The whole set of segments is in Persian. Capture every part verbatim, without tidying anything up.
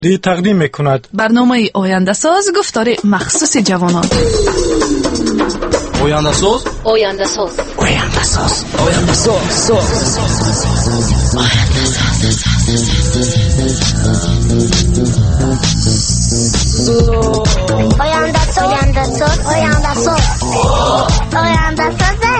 دی تقدیم میکند برنامه آینده ساز گفتار مخصوص جوانان. آینده ساز آینده ساز آینده ساز آینده ساز آینده ساز آینده ساز آینده ساز آینده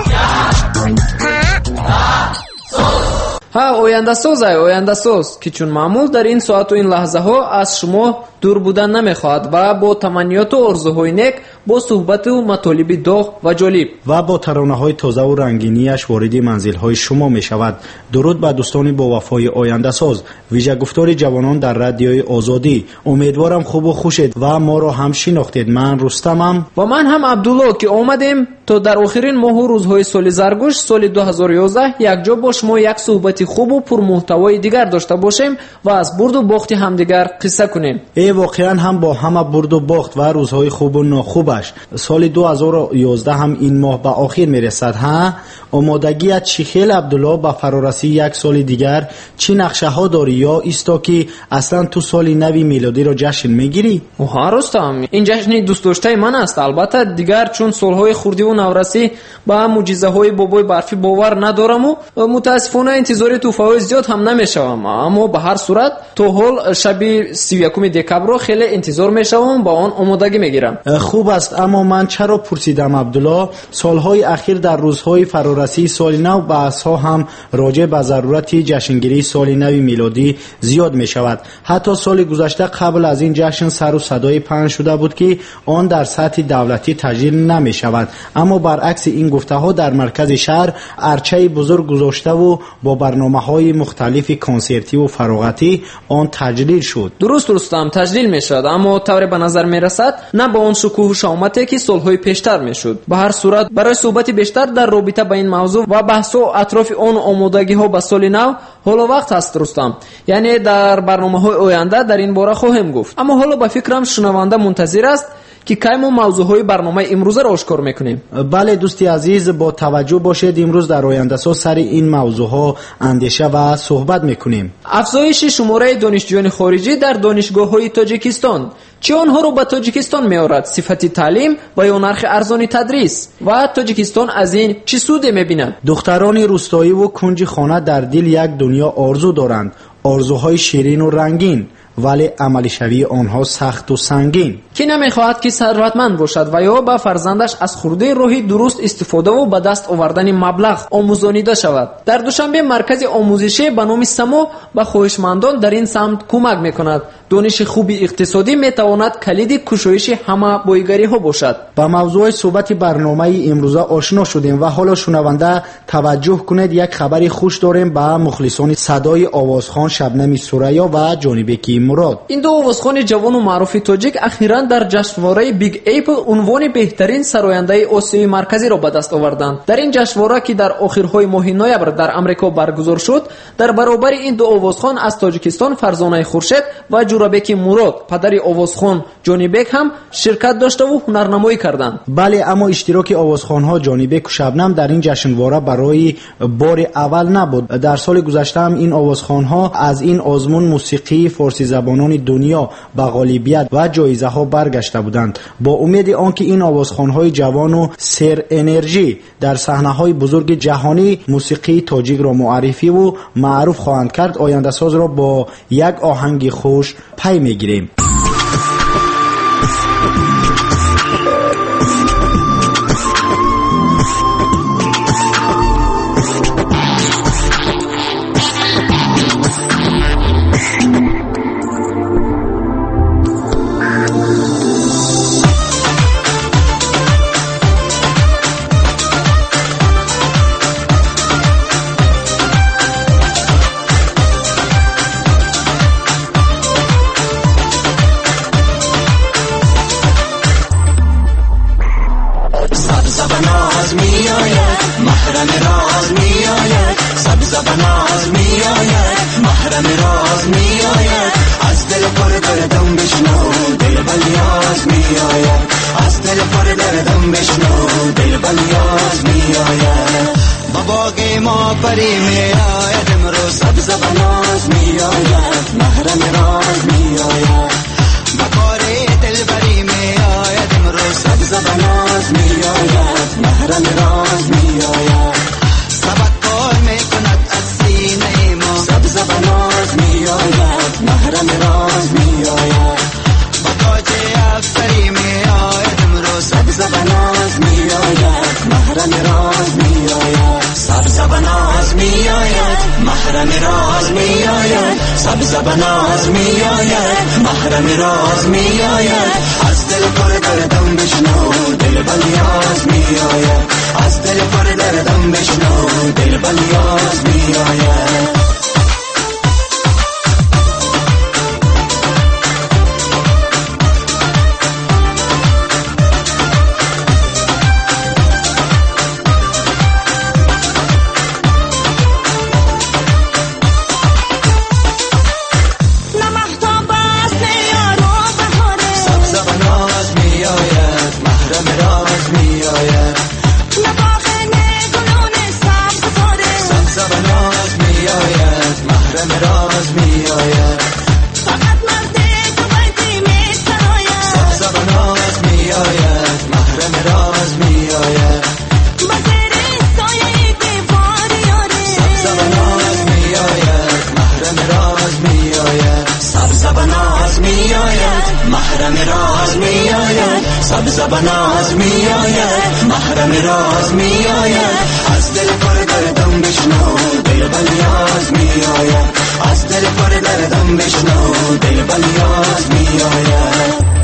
ها آینده ساز ای آینده ساز که چون معمول در این ساعت و این لحظه ها از شما دور بودن نمیخواد و با تمنیات و آرزوهای نیک با صحبت و مطالب داغ و جالب و با ترانه های تازه و رنگینیش وارد منزل های شما می شود. درود به دوستان با وفای آینده ساز، ویژه گفتار جوانان در رادیوی آزادی. امیدوارم خوب و خوشید و ما را هم شناختید. من رستمم و من هم عبدالله که آمدیم تا در آخرین ماه و روزهای سال زرگوش سال دو هزار و یازده یک جا با شما یک صحبت خوب و پرمحتوای دیگر داشته باشیم و از برد و باخت همدیگر قصه کنیم. ای واقعا هم با همه برد و باخت و روزهای خوب و ناخوبش سال دو هزار و یازده هم این ماه به آخر میرسد. ها آمادگی چی خیل عبدالله به فرارسی یک سال دیگر چی نقشه ها داری یا ایستا که اصلا تو سال نوی میلادی را جشن میگیری؟ ها رستم، این جشن دوست داشته من است. البته دیگر چون سالهای خوردی و نورسی با معجزه های بابای برفی باور ندارم و متاسفانه انتظار توفای زیاد هم نمیشوم، اما به هر صورت تو حال شب سی و یکم دکبر خیلی انتظار میشوم، با آن آمادگی میگیرم. خوب است، اما من چرا پرسیدم عبدالله؟ سالهای اخیر در روزهای فرارسی سال نو بحث ها هم راجع به ضرورت جشنگیری سال نو میلادی زیاد می شود. حتی سال گذشته قبل از این جشن سر و صدای پهن شده بود که آن در سطح دولتی تجلیل نمی شود، اما برعکس این گفته ها در مرکز شهر ارچه بزرگ گذاشته و با برنامه های مختلف کنسرتی و فراغتی آن تجلیل شد. درست درستم تجلیل می شد، اما طور به نظر می رسد نه با اون شکوه و شامتی که سالهای پیشتر می شد. به هر صورت برای صحبت بیشتر در رابطه با این موضوع و بحث و اطراف اون آمادگی ها به سال نو حالا وقت هست رستم، یعنی در برنامه های آینده در این باره خواهم گفت. اما حالا با فکرم شنونده منتظر است که کی ما موضوع های برنامه امروز را آشکار میکنیم. بله دوستی عزیز، با توجه باشید امروز در آینده ساز سر این موضوع ها اندیشه و صحبت میکنیم. افزایش شماره دانشجویان خارجی در دانشگاه های تاجیکستان چه آنها رو به تاجیکستان میآورد؟ صفت تعلیم و یا نرخ ارزان تدریس؟ و تاجیکستان از این چه سود میبیند؟ دختران روستایی و کنج خانه در دل یک دنیا آرزو دارند، آرزوهای شیرین و رنگین، ولی عملی شوی آنها سخت و سنگین. کی نمیخواهد که ثروتمند باشد و یا با فرزندش از خورده راهی درست استفاده و به دست آوردن مبلغ آموزانیده شود؟ در دوشنبه مرکز آموزشی به نام سمو به خواهشمندان در این سمت کمک میکند. دانش خوبی اقتصادی میتواند کلید کشایش همه بایگری ها باشد. با موضوع صحبت برنامه امروزه آشنا شدیم و حالا شنونده توجه کنید، یک خبری خوش داریم به مخلصان صدای آوازخوان شبنم سوریا و جانبکی مراد. این دو آوازخوان جوان و معروف تاجیک اخیراً در جشنواره بیگ اپل عنوان بهترین سراینده آسیای مرکزی را به دست آوردند. در این جشنواره که در آخرهای ماه نوامبر در آمریکا برگزار شد، در برابر این دو آوازخوان از تاجیکستان فرزانه خورشید و جورابک مراد پدر آوازخوان جانبک هم شرکت داشته و هنرنمایی کردند. بله، اما اشتراک آوازخوان‌ها جانبک و شبنم در این جشنواره برای بار اول نبود. در سال گذشته هم این آوازخوان‌ها از این آزمون موسیقی فارسی زبانان دنیا به غالبیت و جایزه ها برگشته بودند، با امید آنکه این آوازخوان‌های جوان و سر انرژی در صحنه‌های بزرگ جهانی موسیقی تاجیک را معرفی و معروف خواهند کرد. آینده ساز را با یک آهنگ خوش پی میگیریم. باقی ما پری می آید امروز صد سبز و ناز می آید، محرم راز می آید. بکاری دلبری می آید امروز، سبز و ناز می آید، محرم راز می آید. سبک کار می کند از سینه ما، سبز و ناز می آید، محرم راز می آید. بتاج افسری می آید امروز، سبز و ناز می آید، محرم راز می آید. سبز و ناز می آید، محرم راز می آید. سبز و ناز می آید، محرم راز می آید. از دل پر دردم بشنو، دل بلیاز می آید. از دل پر دردم بشنو، دل بلیاز می آید. سبز و ناز می آید، محرم راز می آید. از دل پر دردم بشنو، دل بلیاز می آید. از دل پر دردم بشنو، دل بلیاز می آید.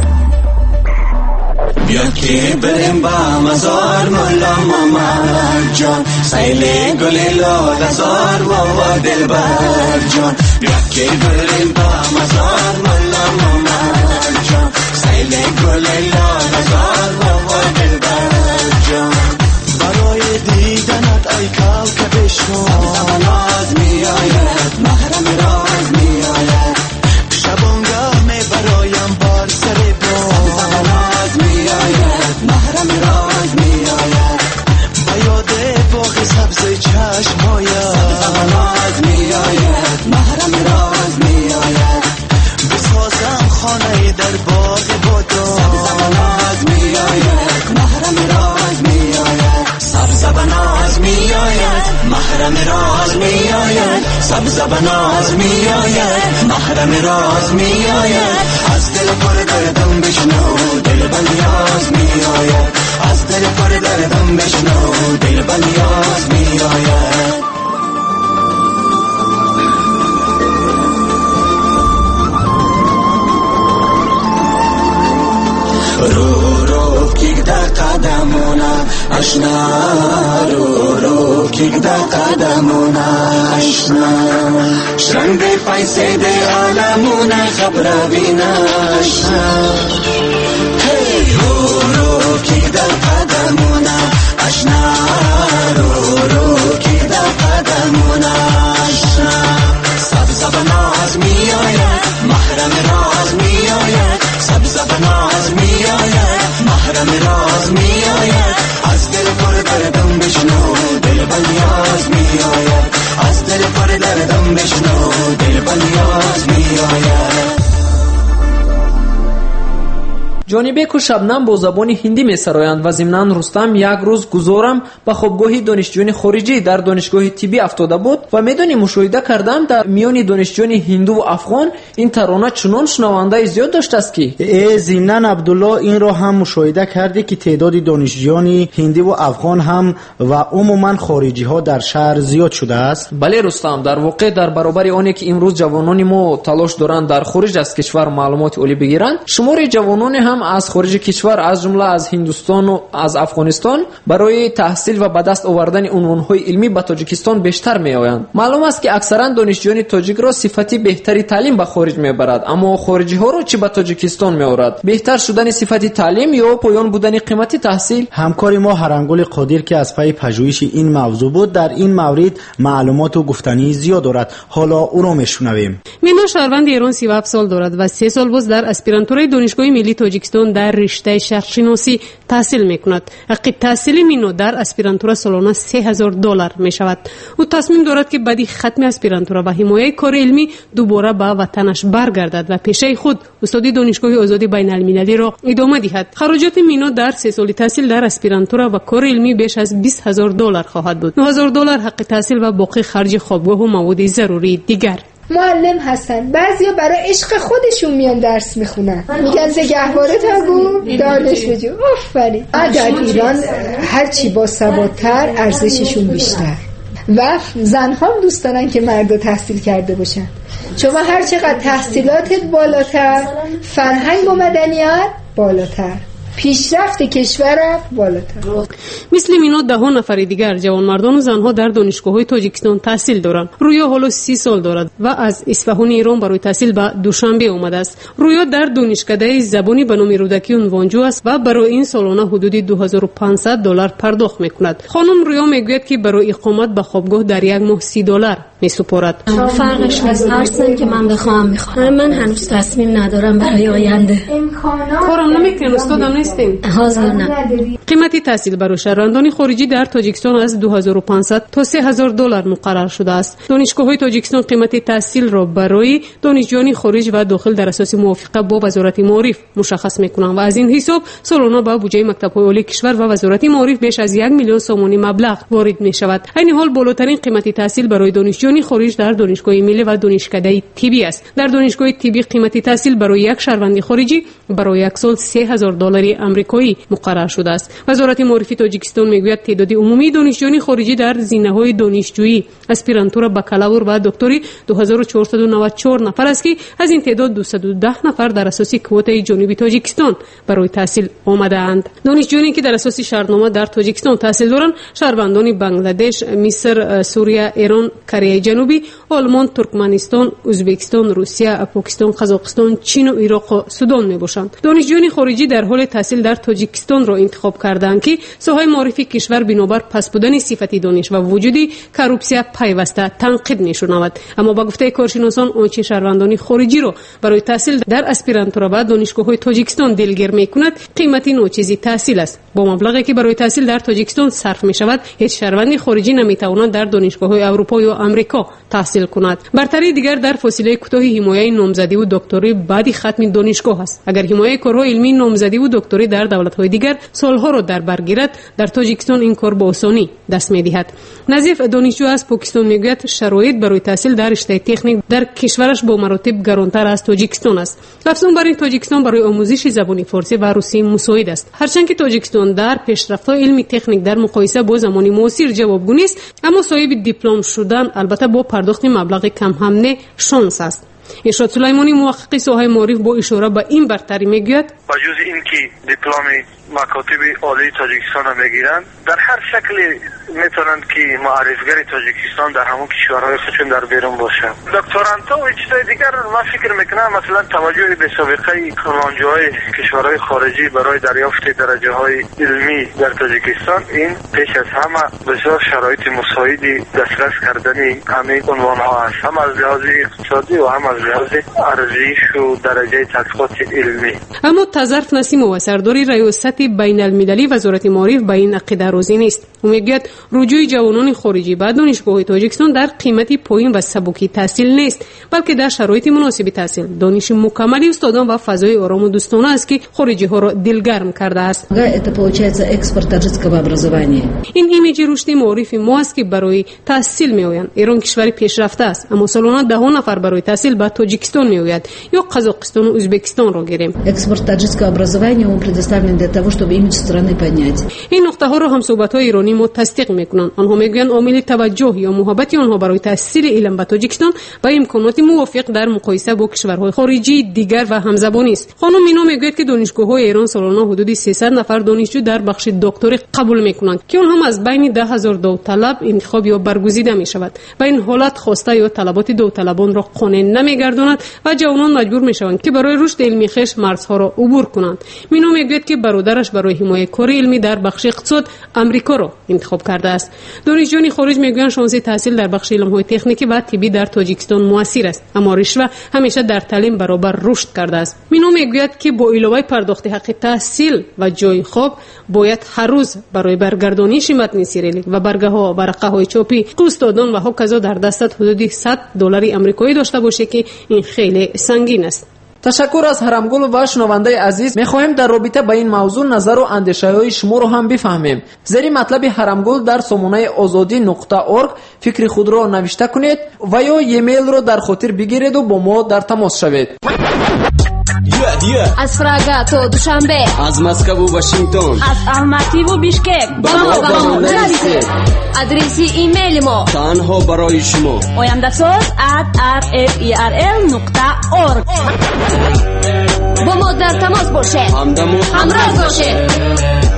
بیا که بریم با مزار مولا محمد جان، سیل گل لاله زار و دلبر جان. بیا که بریم با مزار مولا محمد جان، سیل گل لاله زار و دلبر جان. برای دیدنت ای کوکب شما، سبز و ناز می آید، محرم راز می آید. شبانگاه می برایم بار سر بام، سبز و ناز می آید، محرم راز می آید. با یاد باغ سبز چشم آید، سبز و ناز می آید، محرم راز می آید. بسازم خانه در باغ بادام، سبز و ناز می آید، محرم راز می آید. سبز و ناز می آید، محرم راز می آید. سبز و ناز می آید، محرم راز می آید. از دل پر دردم بشنو، دل بلیاز می آید. از دل پر دردم بشنو، دل بلیاز می آید. رو رو کیک در قدمونا اشنا، رو رو کیک در قدمونا اشنا. شرنگ پیسه ده عالمونا خبر بینا اشنا. هی رو رو کیک در قدمونا اشنا، رو رو کیک در قدمونا اشنا. سبز و ناز می آید، محرم راز می آید. سبز و ناز می آید، محرم راز می آید. از دل پر دردم بشنو، دل بلیاز می آید. از دل پر دردم بشنو، دل بلیاز می آید. ҷонибек ва шабнам бо забони ҳиндӣ месароянд ва зимнан рустам як рӯз гузорам ба хобгоҳи донишҷӯёни хориҷӣ дар донишгоҳи тиббӣ афтода буд ва медонӣ мушоҳида кардам дар миёни донишҷӯёни ҳинду ва афғон ин тарона чунон шунавандаи зиёд доштааст ки э зимнан абдулло инро ҳам мушоҳида кардӣ ки теъдоди донишҷӯёни ҳиндӣ ва афғон ҳам ва умуман хориҷиҳо дар шаҳр зиёд шудааст. бале рустам, дар воқеъ дар баробари оне ки имрӯз ҷавонони мо талош доранд дар хориҷ аз кишвар маълумоти олӣ бигиранд, шумори ҷавононе ҳам аз хориҷи кишвар аз ҷумла аз ҳиндустону аз афғонистон барои таҳсил ва ба даст овардани унвонҳои илмӣ ба тоҷикистон бештар меоянд. маълум аст ки аксаран донишҷӯёни тоҷикро сифати беҳтари таълим ба хориҷ мебарад, аммо хориҷиҳоро чӣ ба тоҷикистон меорад? беҳтар шудани сифати таълим ё поён будани қимати таҳсил? ҳамкори мо ҳарангули қодир ки аз пайи пажӯҳиши ин мавзӯъ буд дар ин маврид маълумоту гуфтании зиёд дорад. ҳоло ӯро мешунавем. мино шаҳрванди эрон سی و هفت سال دارد و سه سال باز در اسپیرانتورای دانشگاه ملی تاجیکستان تاجیکستان در رشته شرقشناسی تحصیل میکند. حق تحصیل مینو در اسپیرانتورا سالانه سه هزار دلار می شود. او تصمیم دارد که بعد ختم اسپیرانتورا و حمایت کار علمی دوباره به وطنش برگردد و پیشه خود استادی دانشگاه آزادی بین المللی را ادامه دهد. خراجات مینو در سه سال تحصیل در اسپیرانتورا و کار علمی بیش از بیست هزار دلار خواهد بود. نه هزار دلار حق تحصیل و باقی خرج خوابگاه و مواد ضروری دیگر. معلم هستن، بعضیا برای عشق خودشون میان درس میخونن، میگن زگهواره تگو دانش بجو. آفرین. در ایران هرچی با سوادتر ارزششون بیشتر و زنها هم دوست دارن که مردا تحصیل کرده باشن. شما هر چقدر تحصیلاتت بالاتر، فرهنگ و مدنیت بالاتر، پیشرفت کشور بالاتر. مثل مینو ده ها نفر دیگر جوانمردان و زنها در دانشگاه‌های تاجیکستان تحصیل دارند. رویا حالا سی سال دارد و از اصفهان ایران برای تحصیل به دوشنبه آمده است. رویا در دانشکده زبانی به نام رودکی عنوانجو است و برای این سالانه حدود دو هزار و پانصد دلار پرداخت می‌کند. خانم رویا میگوید که برای اقامت به خوابگاه در یک ماه سی دلار می‌سپارد. فرقش از هرچند که من بخوام می‌خوام. من هنوز تصمیم ندارم برای آینده. کارم نمی‌کنم، استادم نیستم. حاضر نه. قیمت تحصیل برای شهروندان خارجی در تاجیکستان از دو هزار و پانصد تا سه هزار دلار مقرر شده است. دانشگاه‌های تاجیکستان قیمت تحصیل را برای دانشجویان خارج و داخل در اساس موافقه با وزارت معارف مشخص می‌کنند و از این حساب سالانه به بودجه مکتب‌های عالی کشور و وزارت معارف بیش از یک میلیون سومانی مبلغ وارد می‌شود. این حال بالاترین قیمت تحصیل برای دانشجویان خارج در دانشگاه ملی و دانشکده طبی است. در دانشگاه طبی قیمت تحصیل برای یک شهروند خارجی برای یک سال سه هزار دلار آمریکایی مقرر شده است. وزارت معارف تاجیکستان میگوید تعداد عمومی دانشجویان خارجی در زینه‌های دانشجویی اسپیرانتورا بکالور و دکتری دو هزار و چهارصد و نود و چهار نفر است که از این تعداد دویست و ده نفر در اساس کوته جنوبی تاجیکستان برای تحصیل آمده‌اند. دانشجویانی که در اساس شرطنامه در تاجیکستان تحصیل دارند شهروندان بنگلادش، مصر، سوریه، ایران، کره جنوبی، آلمان، ترکمنستان، ازبکستان، روسیه، پاکستان، قزاقستان، چین و عراق و سودان میباشند. دانشجویان خارجی در حال تحصیل در تاجیکستان را انتخاب کردند که ساحه معرفی کشور بنابر پس بودن صفتی دانش و وجود کروپسیا پیوسته تنقید می‌شود. اما با گفته کارشناسان آنچه شهروندان خارجی را برای تحصیل در اسپیرانتورا و دانشگاه‌های تاجیکستان دلگیر می‌کند قیمت ناچیزی تحصیل است. با مبلغی که برای تحصیل در تاجیکستان صرف می‌شود هیچ شهروند خارجی نمی‌تواند در دانشگاه‌های اروپا یا آمریکا تحصیل کند. برتری دیگر در فاصله کوتاه حمایت نامزدی و دکتری بعد ختم دانشگاه است. اگر حمایت کارهای علمی نامزدی و دکتری در دولت‌های دیگر سالها را در بر گیرد در تاجیکستان این کار با آسانی دست می‌دهد. نظیف دانشجو از پاکستان میگوید شرایط برای تحصیل در رشته تکنیک در کشورش با مراتب گرانتر از تاجیکستان است. افزون بر این تاجیکستان برای آموزش زبان فارسی و روسی مساعد است. هرچند که تاجیکستان در پیشرفت‌های علمی تکنیک در مقایسه با زمان معاصر جوابگو نیست، اما صاحب دیپلم شدن البته با پرداخت مبلغ کم هم نه شانس است. ارشاد سلیمانی محقق ساحه معارف با اشاره به این برتری میگوید با جز اینکه دیپلم مکاتب عالی تاجیکستان را میگیرند در هر شکلی میتونند که معرفگر تاجیکستان در همون کشورهای خودشون در بیرون باشند. دکترانتا و چیزای دیگر من فکر میکنم مثلا توجه به سابقه کنانجوهای کشورهای خارجی برای دریافت درجه های علمی در تاجیکستان این پیش از همه بسیار شرایط مساعدی دسترس کردن همین عنوان ها است، هم از لحاظ اقتصادی و هم از لحاظ ارزش و درجه تحقیقات علمی. اما تظرف نسیم و سرداری ریاست بین المللی وزارت معارف به این عقیده راضی نیست. او میگوید رجوع جوانان خارجی به دانشگاه تاجیکستان در قیمتی پایین و سبکی تحصیل نیست، بلکه در شرایط مناسب تحصیل دانش مکملی استادان و فضای آرام و دوستانه است که خارجی ها را دلگرم کرده است. این ایمیج رشد معارف ما است که برای تحصیل میآیند. ایران کشور پیشرفته است، اما سالانه ده ها نفر برای تحصیل به تاجیکستان میآید یا قزاقستان و ازبکستان را گیریم. Экспорт таджикского образования он предоставлен для того, чтобы имидж страны поднять. این نقطه ها را هم صحبت های ایرانی ما تصدیق میکنند. آنها میگویند عامل توجه یا محبت آنها برای تحصیل علم به تاجیکستان با امکانات موافق در مقایسه با کشورهای خارجی دیگر و همزبانی است. خانم مینا میگوید که دانشگاه‌های ایران سالانه حدود سیصد نفر دانشجو در بخش دکتری قبول میکنند که آنها از بین ده هزار داوطلب انتخاب یا برگزیده میشود. با این حالت خواسته یا طلبات داوطلبان را قانع نمیگرداند و جوانان مجبور میشوند که برای رشد علمی خویش مرزها را عبور کنند. مینا میگوید که برادرش برای حمایت کار علمی در بخش اقتصاد امریکا را انتخاب کرده است. دانشجویان خارج میگویند شانس تحصیل در بخش علوم‌های تکنیکی و طبی در تاجیکستان موثر است، اما رشوه همیشه در تعلیم برابر رشد کرده است. مینو میگوید که با علاوه پرداخت حق تحصیل و جای خواب باید هر روز برای برگردانی متن سیریلیک و برگه ها ورقه های چاپی استادان و هکذا در دستت حدود صد دلار آمریکایی داشته باشه که این خیلی سنگین است. تشکر از حرمگل و شنونده عزیز. میخواهیم در رابطه با این موضوع نظر و اندیشه های شما رو هم بفهمیم. زیر مطلب حرمگل در سامانه آزادی نقطه اورگ فکر خود را نوشته کنید و یا ایمیل رو در خاطر بگیرید و با ما در تماس شوید. از پراگا تا دوشنبه، از مسکو و واشنگتن، از الماتی و بیشکک با ما با ما بنویسید. آدرس ایمیل ما تنها برای شما oyandasaz at r f e r l نقطه org. با ما در تماس باشه، همراه باشه.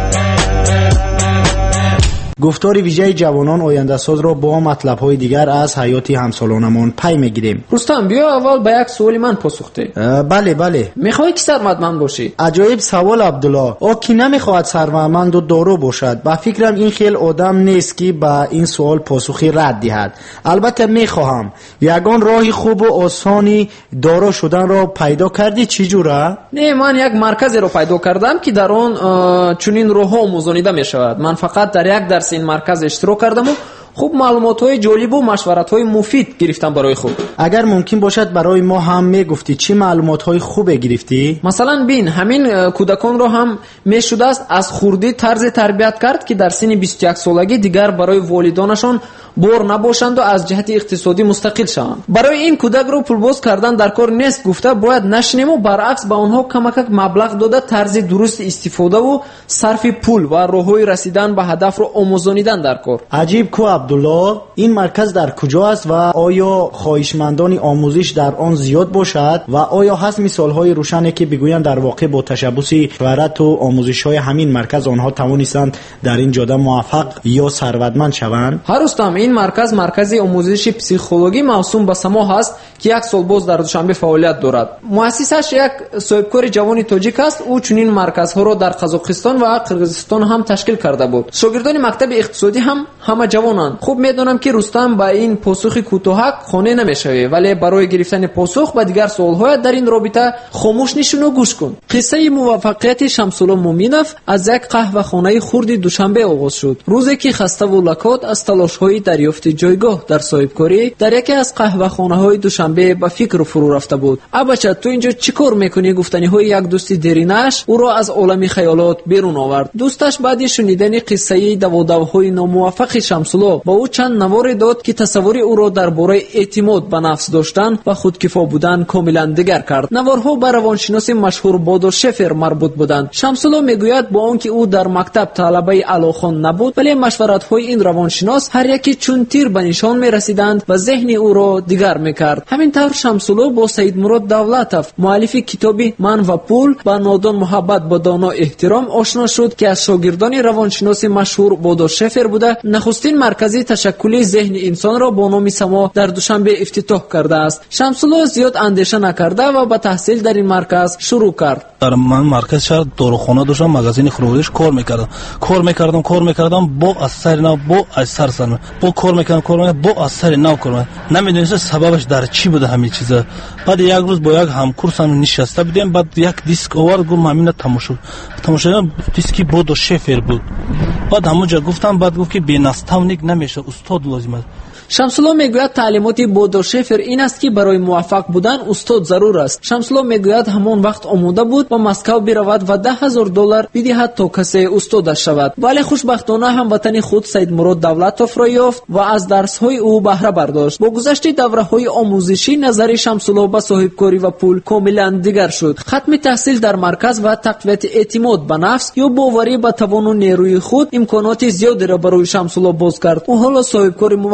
گفتار ویژه جوانان آینده ساز را با مطلب‌های دیگر از حیات همسالانمان پی می‌گیریم. رستم بیا اول به یک سوال من پاسخ ده. بله بله. میخوای که ثروتمند باشی؟ عجایب سوال عبدالله. او کی نمیخواهد ثروتمند و دارا باشد؟ با فکرم این خیل آدم نیست که با این سوال پاسخی رد دهد. البته میخواهم. یگان راه خوب و آسانی دارا شدن را پیدا کردی چی جوره؟ نه، من یک مرکزی رو پیدا کردم که در آن چنین راهها آموزانیده میشود. من فقط در یک درس این مرکز اشتراک کردم و خوب معلومات‌های جالب و مشورت‌های مفید گرفتم برای خود. اگر ممکن باشد برای ما هم میگفتی چی معلومات‌های خوب گرفتی؟ مثلا بین همین کودکان رو هم میشد است از خردی طرز تربیت کرد که در سن بیست و یک سالگی دیگر برای والدانشان بار نباشند و از جهت اقتصادی مستقل شوند. برای این کودک رو پولباز کردن در کار نیست گفته باید نشنیم و برعکس به آنها کمک مبلغ داده طرز درست استفاده و صرف پول و راههای رسیدن به هدف رو آموزانیدن در کار. عجیب کو عبدالله. این مرکز در کجا است و آیا خواهشمندان آموزش در آن زیاد باشد و آیا هست مثالهای روشنی که بگویند در واقع با تشبث شهرت و آموزش‌های همین مرکز آنها توانستند در این جاده موفق یا ثروتمند شوند؟ هر روستم این مرکز مرکز آموزش پسیخولوژی موسوم به سما است که یک سال باز در دوشنبه فعالیت دارد. مؤسسش یک صاحبکار جوان تاجیک است. او چنین مرکزها را در قزاقستان و قرقیزستان هم تشکیل کرده بود. شاگردان مکتب اقتصادی هم همه جوانند. خوب میدونم که رستم با این پاسخ کوتاهک خانه نمیشوی، ولی برای گرفتن پاسخ به دیگر سوال‌های در این رابطه خاموش نشین و گوش کن. قصه موفقیت شمس‌الله مومینов از یک قهوه‌خانه خرد دوشنبه آغاز شد. روزی که خسته و لکات از تلاش‌های دریافت جایگاه در صاحبکاری در یکی از قهوه‌خانه‌های دوشنبه به فکر فرو رفته بود. ابچه تو اینجا چیکار میکنی؟ گفتنی‌های یک دوست دیرینش او را از عالم خیالات بیرون آورد. دوستش بعد شنیدن قصه دوادوهای ناموفق شمس‌الله با او چند نواری داد که تصور او را درباره اعتماد به نفس داشتن و خودکفا بودن کاملا دیگر کرد. نوارها به روانشناس مشهور بادر شفر مربوط بودند. شمس‌الله میگوید با آنکه او در مکتب طلبه علاخوان نبود، ولی مشورت‌های این روانشناس هر یکی چون تیر به نشان می‌رسیدند و ذهن او را دیگر می‌کرد. همین طور شمس‌الله با سید مراد دولتوف مؤلف کتاب من و پول با نادان محبت با دانا احترام آشنا شد که از شاگردان روانشناس مشهور بادر شفر بوده. نخستین مرکزی تشکلی ذهن انسان را با نام سما در دوشنبه افتتاح کرده است. شمس‌الله زیاد اندیشه نکرده و با تحصیل در این مرکز شروع کرد. در من مرکز شهر داروخانه داشتم، مغازین خودرویش کار میکردم کار میکردم کار میکردم با اثر نو با اثر سن با کار میکردم کار میکردم با اثر نو کار نمیدونستم سببش در چی بوده همین چیزا. بعد یک روز با یک همکورسم نشسته بودیم، بعد یک دیسک آورد گفت همین تماشا تماشا دیسکی بود و شفر بود. بعد همونجا گفتم، بعد گفت که بی‌ناستاونیک نمیشه، استاد لازم است. شمس‌الله میگوید تعلیمات بادر شفر این است که برای موفق بودن استاد ضرور است. شمس‌الله میگوید همان وقت آماده بود با مسکو برود و ده هزار دلار بدهد تا کسی استادش شود، ولی خوشبختانه هموطن خود سید مراد دولتوف را یافت و از درس‌های او بهره برداشت. با گذشت دوره‌های آموزشی نظر شمس‌الله به صاحبکاری و پول کاملا دیگر شد. ختم تحصیل در مرکز و تقویت اعتماد به نفس یا باوری به توان و نیروی خود امکانات زیادی را برای شمس‌الله باز کرد. او حالا صاحبکار موفق است.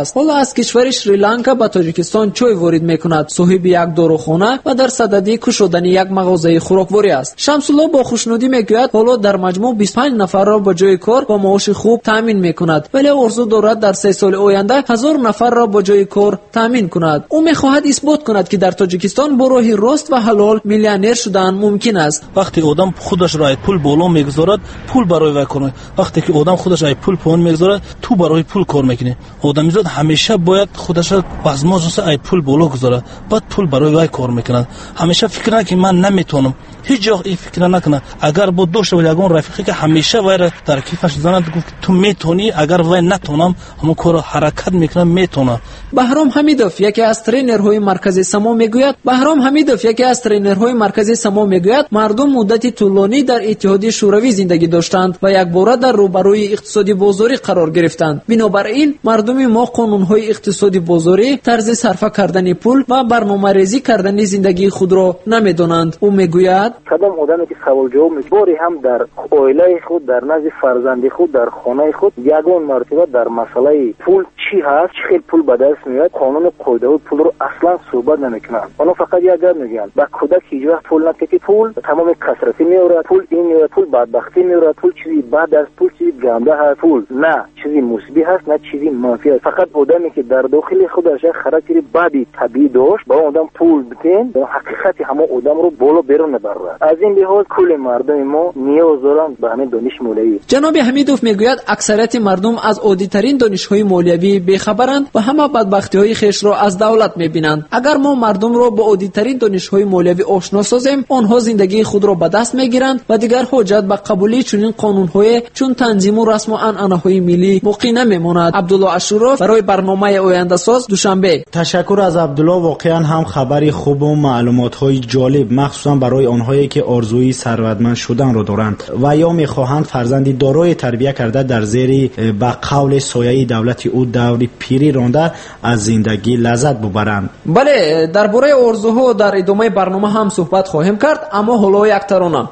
است. حالا از کشور شریلانکا به تاجیکستان چای وارد میکند. صاحب یک داروخانه و در صدد کشودن یک مغازه خوراکواری است. شمس الله با خوشنودی میگوید حالا در مجموع بیست و پنج نفر را با جای کار با معاش خوب تامین میکند، ولی آرزو دارد در سه سال آینده هزار نفر را با جای کار تامین کند. او میخواهد اثبات کند که در تاجیکستان با راه راست و حلال میلیونر شدن ممکن است. وقتی آدم خودش را پول بالا میگذارد، پول برای وی کار میکنه. وقتی که آدم خودش را پول پایین میگذارد، تو برای پول کار میکنی. آدم زاد همیشه باید خودش را بازماز ای پول بالا گذاره، بعد پول برای وی کار میکنه. همیشه فکر نکنه که من نمیتونم. هیچ جا این فکر نکنه. اگر با دوست و یگان رفیقی که همیشه وی را در کیفش زند گفت تو میتونی، اگر وی نتونم همون کارو حرکت میکنه میتونه. بهرام حمیدوف یکی از ترینرهای مرکز سما میگوید بهرام حمیدوف یکی از ترینرهای مرکز سما میگوید مردم مدتی طولانی در اتحادیه شوروی زندگی داشتند و یک بار در روبروی اقتصادی بازاری قرار گرفتند. بنابراین مردم ما قانونهای اقتصادی بازاری، طرز صرف کردن پول و برنامه‌ریزی کردن زندگی خود را نمیدانند. او میگوید کدام آدمی که سوال جواب می‌باری هم در عائله خود، در نزد فرزند خود، در خانه خود یگان مرتبه در مسئله پول چی هست، چه خیلی پول به دست میاد، قانون قاعده و پول رو اصلا صحبت نمیکنن. اونا فقط یک گپ میگن با کودک هیچ وقت پول نکه که پول تمام کسرتی میورد، پول این میورد، پول بدبختی میورد، پول چیزی بعد از پول چیزی گنده هست، پول نه چیزی مثبت هست نه چیزی منفی هست. فقط آدمی که در داخل خودش خاراکتری بدی طبیعی داشت با آدم پول بتین در حقیقت همه آدم رو بالا بیرون نبره. از این لحاظ کل مردم ما نیاز دارن به همین دانش مالیوی. جناب حمیدوف میگوید اکثریت مردم از عادی‌ترین دانش‌های مالیوی بی‌خبرند و همه بدبختی‌های خیش را از دولت می‌بینند. اگر ما مردم را با عادی‌ترین دانش‌های مالیوی آشنا سازیم، آنها زندگی خود را به دست می‌گیرند و دیگر حاجت به قبولی چنین قانون‌های چون تنظیم و رسم و عنعنه‌های ملی باقی نمی‌ماند. عبدالله اشورов برای برنامه آینده ساز دوشنبه. تشکر از عبدالله. واقعا هم خبری خوب و معلومات‌های جالب، مخصوصا برای آنهایی که آرزوی ثروتمند شدن را دارند و یا می‌خواهند فرزندی دارای تربیت کرده در زیر به قول سایه دولت او دوری پیری رانده از زندگی لذت ببرند. بله، درباره آرزوها در ادامه برنامه هم صحبت خواهیم کرد، اما حالا یک ترانه.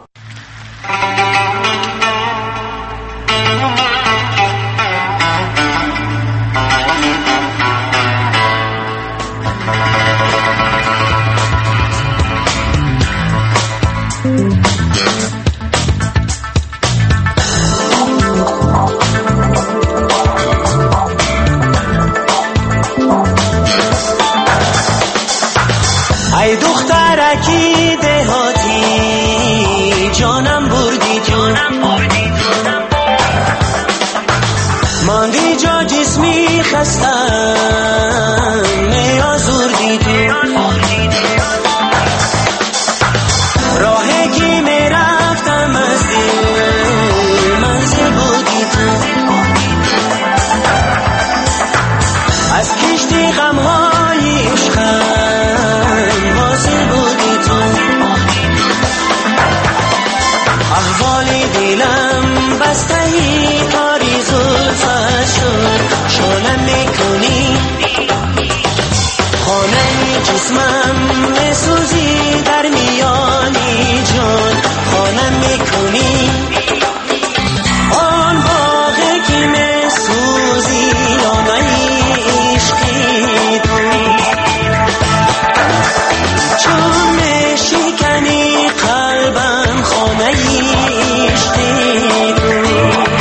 ای دخترکی دهاتی جانم بردی جانم بردی جانم ماندی جا جسمی خستم میازوردی تو راهی که میرفتم از دل منزل بودی تو از کشتی غمهای عشقم واصل بودی تو احوال دلم بستهی کاری زلفت شد شلم میکنی خانه جسمم میسوزی در میانی جان خانه میکنی آن باغی که میسوزی آنه عشقی تو چون میشکنی قلبم خانه عشقی تو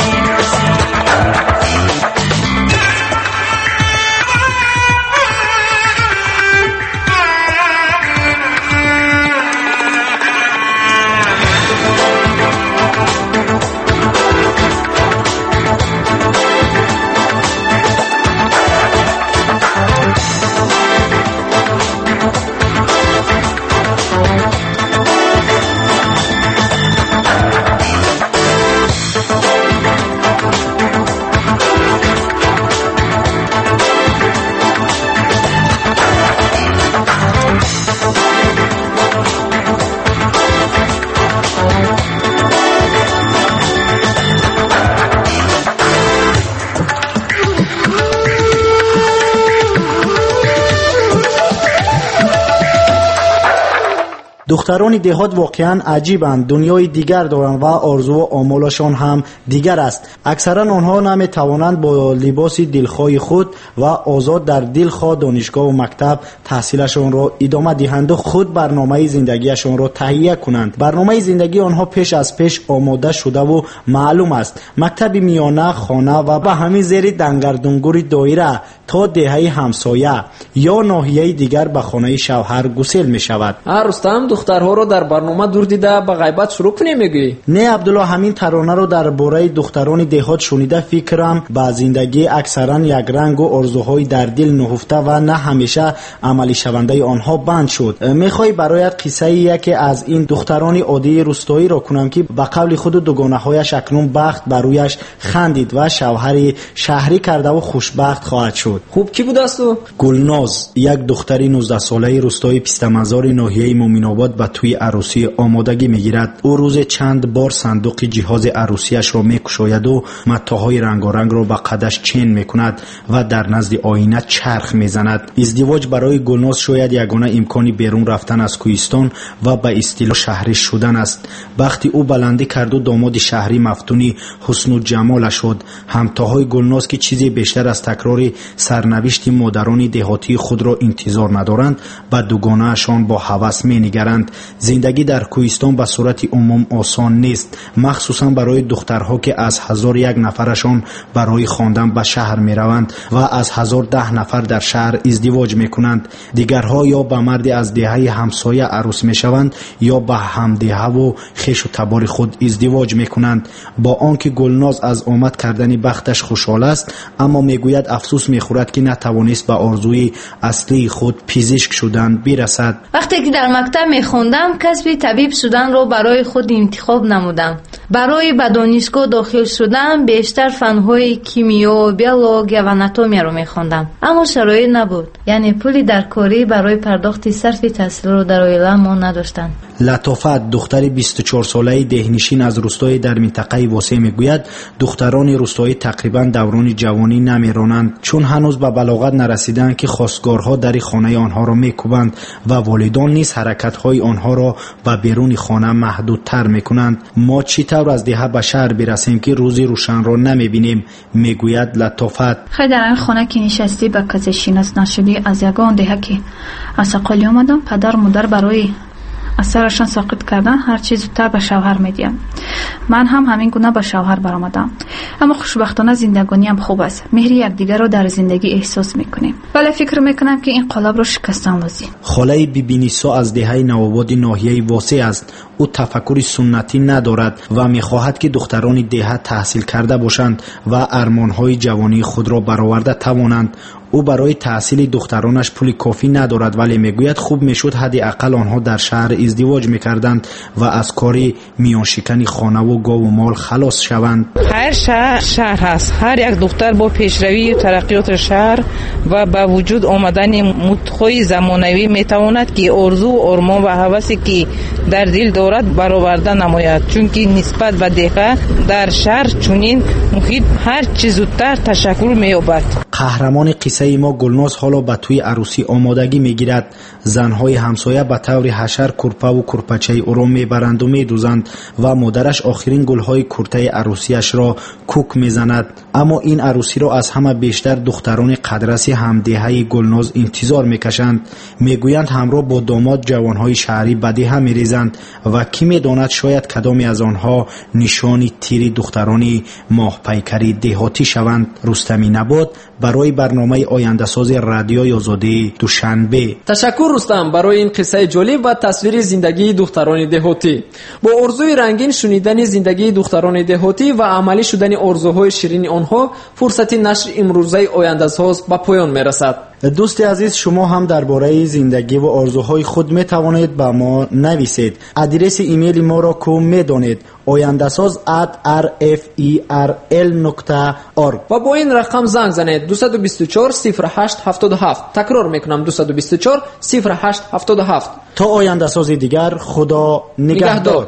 دختران دهات واقعا عجیبند، دنیای دیگر دارند و آرزو و آمالشان هم دیگر است. اکثرا آنها نمیتوانند با لباس دلخواه خود و آزاد در دلخواه دانشگاه و مکتب تحصیلشان را ادامه دهند و خود برنامه زندگیشان را تهیه کنند. برنامه زندگی آنها پیش از پیش آماده شده و معلوم است. مکتب میانه، خانه و به همین زیر دنگردونگوری دایره تا دهه همسایه یا ناحیه دیگر به خانه شوهر گسیل می شود. رستم دخترها رو در برنامه دور دیده به غیبت شروع کنی میگی؟ نه عبدالله، همین ترانه رو در باره دختران دهات شنیده فکرم با زندگی اکثرا یک رنگ و آرزوهای در دل نهفته و نه همیشه عملی شونده آنها بند شد. میخوای برایت قصه یکی از این دختران عادی روستایی را کنم که به قول خود دوگانه هایش اکنون بخت برویش خندید و شوهر شهری کرده و خوشبخت خواهد شد. خوب کی بود است او؟ گلناز، یک دختری نوزده ساله روستای پیستمزار ناحیه مومن‌آباد به توی عروسی آمادگی میگیرد. او روز چند بار صندوق جهاز عروسیش را میکشاید و متاهای رنگارنگ را به قدش چین میکند و در نزد آینه چرخ میزند. ازدواج برای گلناز شاید یگانه امکانی بیرون رفتن از کوهستان و به اصطلاح شهری شدن است. وقتی او بلندی کرد و داماد شهری مفتونی حسن و جمال شد، همتاهای گلناز که چیزی بیشتر از تکرار سرنوشت مادران دهاتی خود را انتظار ندارند، به دوگانه‌شان با هوس می‌نگرند. زندگی در کوهستان به صورت عموم آسان نیست، مخصوصا برای دخترها که از هزار یک نفرشان برای خواندن به شهر می‌روند و از هزار ده نفر در شهر ازدواج می‌کنند. دیگرها یا به مرد از دهه همسایه عروس می‌شوند یا به همدیه و خویش و تبار خود ازدواج می‌کنند. با آنکه گلناز از آمد کردن بختش خوشحال است، اما میگوید افسوس می‌خورد که نتوانست به آرزوی اصلی خود پزشک شدن برسد. وقتی که در مکتب می‌خواندم کسب طبیب شدن را برای خود انتخاب نمودم. برای به دانشگاه داخل شدن بیشتر فن‌های کیمیا، بیولوژی و آناتومی را می‌خواندم، اما شرایط نبود، یعنی پولی در کاری برای پرداخت صرف تحصیل را در عائله ما نداشتند. لطافت، دختری بیست و چهار ساله دهنشین از روستای در منطقه واسه میگوید دختران روستایی تقریبا دوران جوانی نمیرانند، چون هنوز به بلاغت نرسیدند که خواستگارها در خانه آنها را میکوبند و والدان نیز حرکت‌های آنها را به بیرون خانه محدودتر میکنند. ما چطور از ده به شهر برسیم که روزی روشن را نمیبینیم؟ میگوید لطافت. خیلی در این خانه که نشستی به کسی شناس نشدی، از یگان ده که از اقالی آمدم، پدر مادر برای اثرشان ساقط کردن هر چیز زودتر به شوهر میدیم. من هم همین گونه به شوهر برآمدم، اما خوشبختانه زندگانی هم خوب است. مهر یکدیگر رو در زندگی احساس میکنیم، ولی فکر میکنم که این قالب رو شکستن لازم. خاله بیبینیسا از دهه نوآباد ناحیه واسه است. او تفکر سنتی ندارد و میخواهد که دختران دهه تحصیل کرده باشند و ارمانهای جوانی خود را برآورده توانند. او برای تحصیل دخترانش پول کافی ندارد، ولی میگوید خوب میشد حداقل آنها در شهر ازدواج میکردند و از کاری میان شکنی خانه و گاو و مال خلاص شوند. هر شهر شهر هست، هر یک دختر با پیشروی و ترقیات شهر و با وجود آمدن مدخوی زمانوی میتواند که آرزو و آرمان و هوسی که در دل دارد برآورده نماید، چون که نسبت به دهه در شهر چنین محیط هر چیز زودتر تشکل مییابد. قهرمان قصه ما گلناز حالا به توی عروسی آمادگی میگیرد. زنهای همسایه به طور حشر کرپه و کرپچه او را میبرند و میدوزند و مادرش آخرین گلهای کرته عروسیش را کوک میزند. اما این عروسی را از همه بیشتر دختران قدرسی همدیهه گلناز انتظار میکشند. میگویند همراه با داماد جوانهای شهری بدی هم میریزند و کی میداند شاید کدامی از آنها نشانی تیری دختران ماه پیکری دهاتی شوند. رستمی نبات برای برنامه آینده ساز رادیوی آزادی دوشنبه. تشکر رستم برای این قصه جالب و تصویر زندگی دختران دهاتی. با آرزوی رنگین شنیدن زندگی دختران دهاتی و عملی شدن آرزوهای شیرین آنها، فرصت نشر امروزه آینده ساز به پایان میرسد. دوست عزیز، شما هم درباره زندگی و آرزوهای خود می توانید به ما نویسید. آدرس ایمیل ما را که می دانید آینده‌ساز ات آر اف ای آر ال نقطه اورگ و با این رقم زنگ زنید دو دو چهار صفر هشت هفت هفت. تکرار میکنم دو دو چهار صفر هشت هفت هفت. تا آینده ساز دیگر، خدا نگهدار.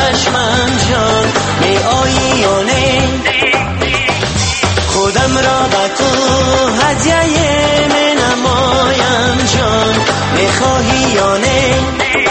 چشمم جان می آیی یا نه خودم را به تو هدیه می نمایم جان می خواهی یا نه